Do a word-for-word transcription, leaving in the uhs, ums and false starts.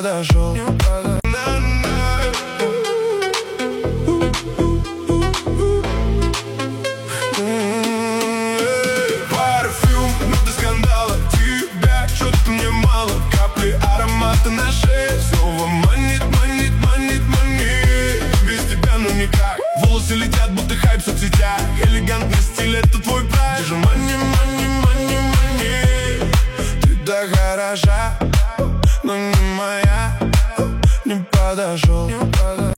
подошел. Парфюм, ноты скандала, тебя что-то мне мало. Капли аромата на шее снова манит, манит, манит, манит. Без тебя ну никак. Волосы летят, будто хайп в соцсетях. Элегантный стиль, это твой прайд. Ты же мани, мани, мани, мани. Ты так хороша, но не моя. Не подошел.